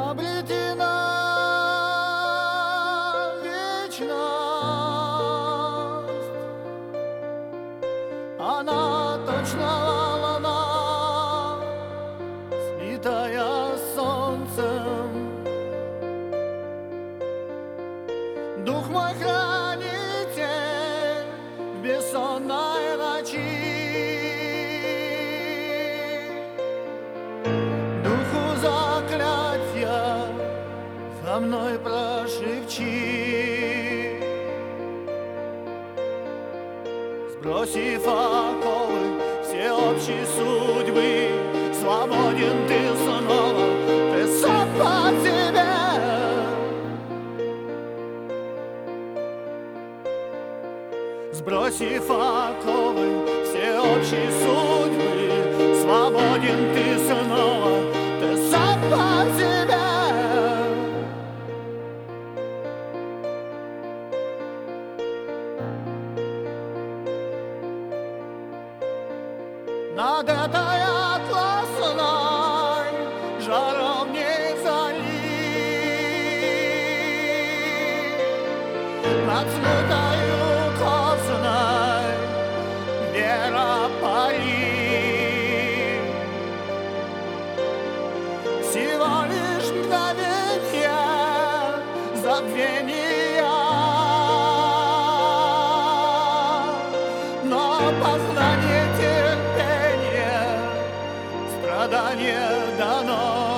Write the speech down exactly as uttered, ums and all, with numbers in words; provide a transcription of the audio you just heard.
обретена вечность. Она точно луна, слитая с солнцем. Дух мой хранитель в бессонной ночи. Духу заклятья за мной прошепчи. Сбросив оковы всеобщей судьбы, свободен ты снова, ты сам по себе. Сбросив оковы всеобщей судьбы, свободен ты снова, ты сам по себе. Над этой атласной жаровней зари, над смутою косной вера пари. Всего лишь мгновенье забвения, но познание терпения страдание дано.